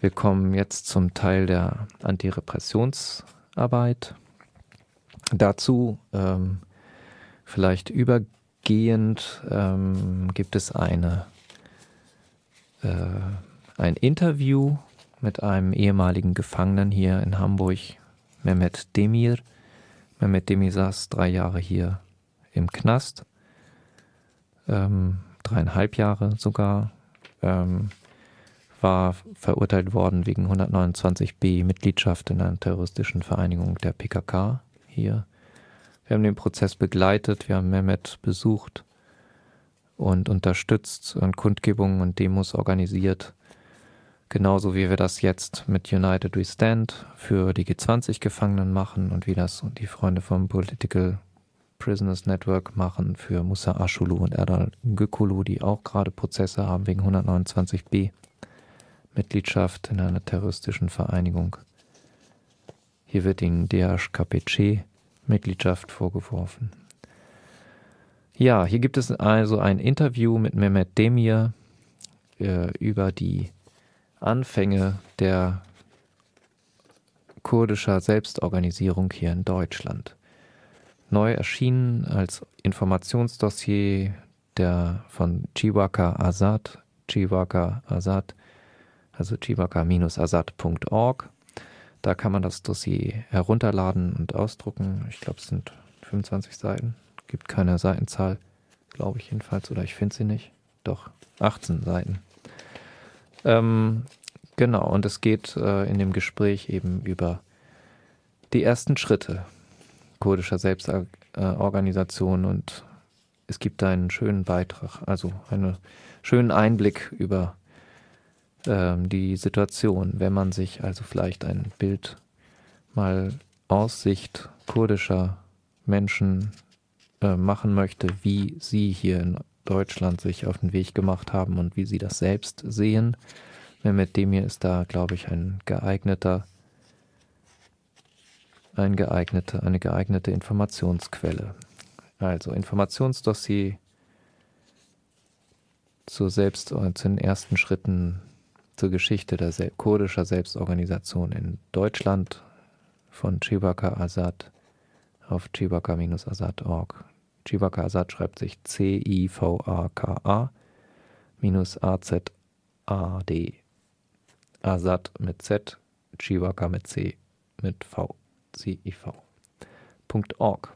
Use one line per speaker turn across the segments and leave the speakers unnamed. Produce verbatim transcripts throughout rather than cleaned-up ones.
Wir kommen jetzt zum Teil der Antirepressionsarbeit. Dazu ähm, vielleicht übergehend ähm, gibt es eine, äh, ein Interview mit einem ehemaligen Gefangenen hier in Hamburg, Mehmet Demir. Mehmet Demir saß drei Jahre hier im Knast, ähm, dreieinhalb Jahre sogar, ähm, war verurteilt worden wegen hundertneunundzwanzig b Mitgliedschaft in einer terroristischen Vereinigung der P K K hier. Wir haben den Prozess begleitet, wir haben Mehmet besucht und unterstützt und Kundgebungen und Demos organisiert. Genauso wie wir das jetzt mit United We Stand für die G zwanzig Gefangenen machen und wie das die Freunde vom Political Prisoners Network machen für Musa Aşulu und Erdal Gökulu, die auch gerade Prozesse haben wegen hundertneunundzwanzig b Mitgliedschaft in einer terroristischen Vereinigung. Hier wird ihnen D H K P C Mitgliedschaft vorgeworfen. Ja, hier gibt es also ein Interview mit Mehmet Demir äh, über die Anfänge der kurdischer Selbstorganisierung hier in Deutschland. Neu erschienen als Informationsdossier der von Ciwaka Azad, Ciwaka Azad, also ciwaka Bindestrich azad Punkt org. Da kann man das Dossier herunterladen und ausdrucken. Ich glaube, es sind fünfundzwanzig Seiten. Gibt keine Seitenzahl, glaube ich jedenfalls, oder ich finde sie nicht. Doch, achtzehn Seiten. Ähm, genau, und es geht äh, in dem Gespräch eben über die ersten Schritte kurdischer Selbstorganisation und es gibt einen schönen Beitrag, also einen schönen Einblick über ähm, die Situation, wenn man sich also vielleicht ein Bild mal aus Sicht kurdischer Menschen äh, machen möchte, wie sie hier in Deutschland sich auf den Weg gemacht haben und wie sie das selbst sehen. Mehmet Demir ist da, glaube ich, ein geeigneter, ein geeignete, eine geeignete Informationsquelle. Also Informationsdossier zur Selbst- zu den ersten Schritten zur Geschichte der Sel- kurdischer Selbstorganisation in Deutschland von Ciwaka Azad auf ciwaka Bindestrich azad Punkt org. Ciwaka Azad schreibt sich C I V A K A minus A Z A D. Azad mit Z, Ciwaka mit C, mit V, C I V. .org.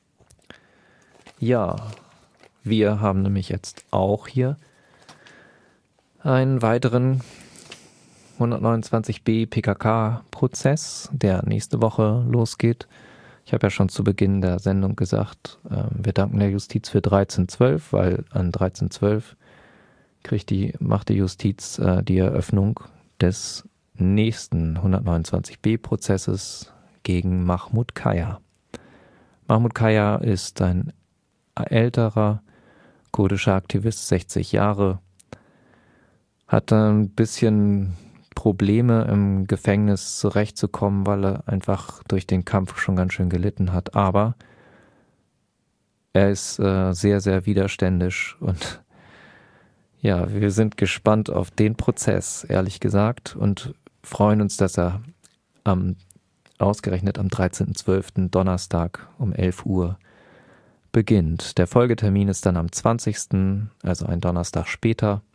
Ja, wir haben nämlich jetzt auch hier einen weiteren hundertneunundzwanzig b P K K-Prozess, der nächste Woche losgeht. Ich habe ja schon zu Beginn der Sendung gesagt, äh, wir danken der Justiz für dreizehn zwölf, weil an dreizehn zwölf kriegt die, macht die Justiz äh, die Eröffnung des nächsten hundertneunundzwanzig b Prozesses gegen Mahmud Kaya. Mahmud Kaya ist ein älterer kurdischer Aktivist, sechzig Jahre, hat ein bisschen Probleme im Gefängnis zurechtzukommen, weil er einfach durch den Kampf schon ganz schön gelitten hat. Aber er ist äh, sehr, sehr widerständisch und ja, wir sind gespannt auf den Prozess, ehrlich gesagt, und freuen uns, dass er am, ausgerechnet am dreizehnten zwölften Donnerstag um elf Uhr beginnt. Der Folgetermin ist dann am zwanzigsten, also ein Donnerstag später.